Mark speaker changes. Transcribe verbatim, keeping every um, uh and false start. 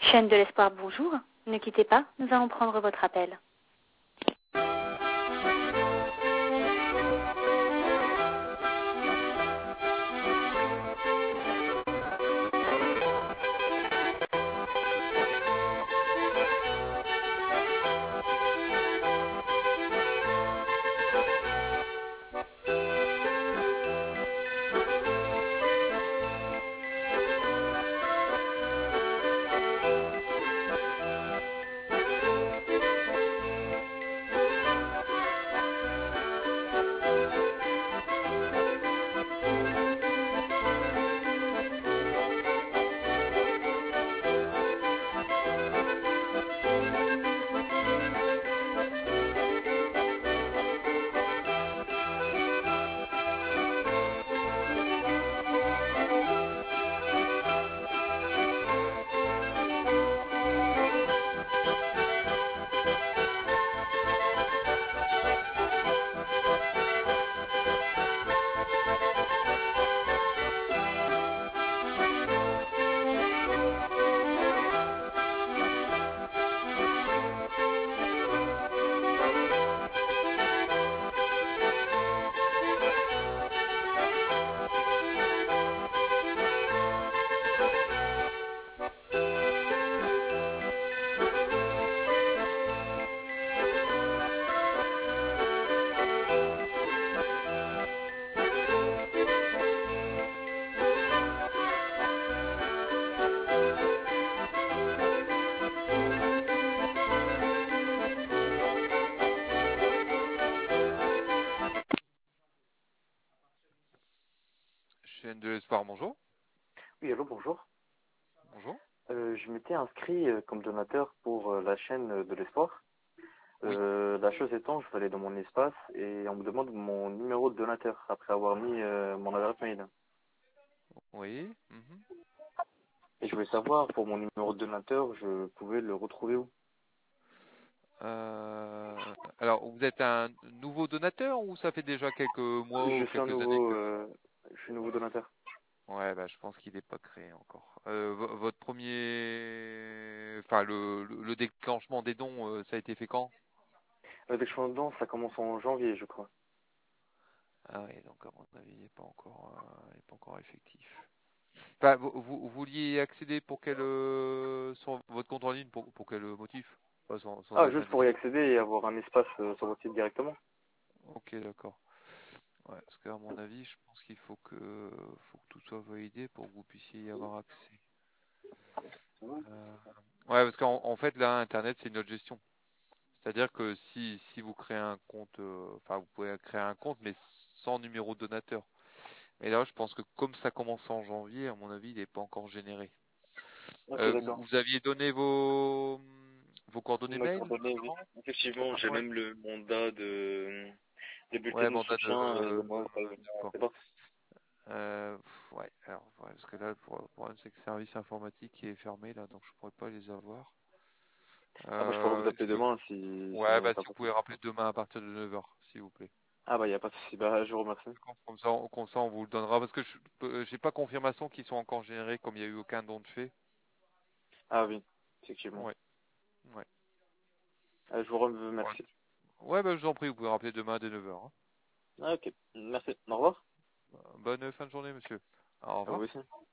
Speaker 1: Chaîne de l'espoir, bonjour. Ne quittez pas, nous allons prendre votre appel.
Speaker 2: Chaîne de l'espoir, bonjour.
Speaker 3: Oui, allô, bonjour.
Speaker 2: Bonjour.
Speaker 3: Euh, je m'étais inscrit euh, comme donateur pour euh, la chaîne euh, de l'espoir.
Speaker 2: Oui.
Speaker 3: Euh, la chose étant, je vais aller dans mon espace et on me demande mon numéro de donateur après avoir mis euh, mon adresse mail.
Speaker 2: Oui. Mhm.
Speaker 3: Et je voulais savoir, pour mon numéro de donateur, je pouvais le retrouver où?
Speaker 2: Euh, alors, vous êtes un nouveau donateur ou ça fait déjà quelques mois
Speaker 3: Je
Speaker 2: ou
Speaker 3: suis un
Speaker 2: quelques années
Speaker 3: nouveau,
Speaker 2: que...
Speaker 3: euh, je suis nouveau donateur.
Speaker 2: Ouais, bah, je pense qu'il n'est pas créé encore. Euh, vo- votre premier... Enfin, le, le, le déclenchement des dons, euh, ça a été fait quand?
Speaker 3: Euh, dès que je suis dedans, ça commence en janvier, je crois.
Speaker 2: Ah oui, donc à mon avis, il n'est pas encore, euh, il est pas encore effectif. Enfin, vous, vous, vous vouliez accéder pour quel... euh, sur votre compte en ligne, pour, pour quel motif? Pas sans, sans
Speaker 3: Ah,
Speaker 2: être
Speaker 3: juste pour y
Speaker 2: indiscret.
Speaker 3: accéder et avoir un espace euh, sur votre site directement.
Speaker 2: Ok, d'accord. Ouais, parce qu'à mon avis, je pense qu'il faut que, faut que tout soit validé pour que vous puissiez y avoir accès. Euh, Ouais, parce qu'en en fait, là, Internet, c'est notre gestion. C'est-à-dire que si, si vous créez un compte, euh, enfin, vous pouvez créer un compte, mais sans numéro de donateur. Mais là, je pense que comme ça commence en janvier, à mon avis, il n'est pas encore généré.
Speaker 3: Ok,
Speaker 2: Euh, vous,
Speaker 3: d'accord.
Speaker 2: vous aviez donné vos, vos coordonnées
Speaker 3: Mes
Speaker 2: mail
Speaker 3: coordonnées, oui.
Speaker 2: avant?
Speaker 3: Effectivement, j'ai
Speaker 2: Ouais.
Speaker 3: même le mandat de, des bulletins
Speaker 2: Ouais,
Speaker 3: de
Speaker 2: mandat de,
Speaker 3: soutien. Euh,
Speaker 2: euh,
Speaker 3: moi, ça,
Speaker 2: d'accord.
Speaker 3: c'est pas.
Speaker 2: Euh, pff, ouais, alors, ouais, parce que là, le pro- problème, c'est que le service informatique est fermé, là, donc je pourrais pas les avoir.
Speaker 3: Ah bah je pourrais vous
Speaker 2: Euh, est-ce
Speaker 3: appeler
Speaker 2: que,
Speaker 3: demain si, si
Speaker 2: ouais,
Speaker 3: j'arrive
Speaker 2: bah,
Speaker 3: pas à
Speaker 2: si vous
Speaker 3: passer.
Speaker 2: pouvez rappeler demain à partir de neuf heures, s'il vous plaît.
Speaker 3: Ah bah il n'y a pas de souci, bah je vous remercie.
Speaker 2: Comme ça, on, comme ça, on vous le donnera, parce que je, euh, j'ai pas confirmation qu'ils sont encore générés, comme il y a eu aucun don de fait.
Speaker 3: Ah oui, effectivement.
Speaker 2: Ouais, ouais.
Speaker 3: Ah, je vous
Speaker 2: Ouais,
Speaker 3: remercie.
Speaker 2: ouais, bah, je vous en prie, vous pouvez rappeler demain dès neuf heures.
Speaker 3: Ah ok, merci. Au revoir.
Speaker 2: Bonne fin de journée, monsieur. Au
Speaker 3: À vous
Speaker 2: revoir.
Speaker 3: aussi.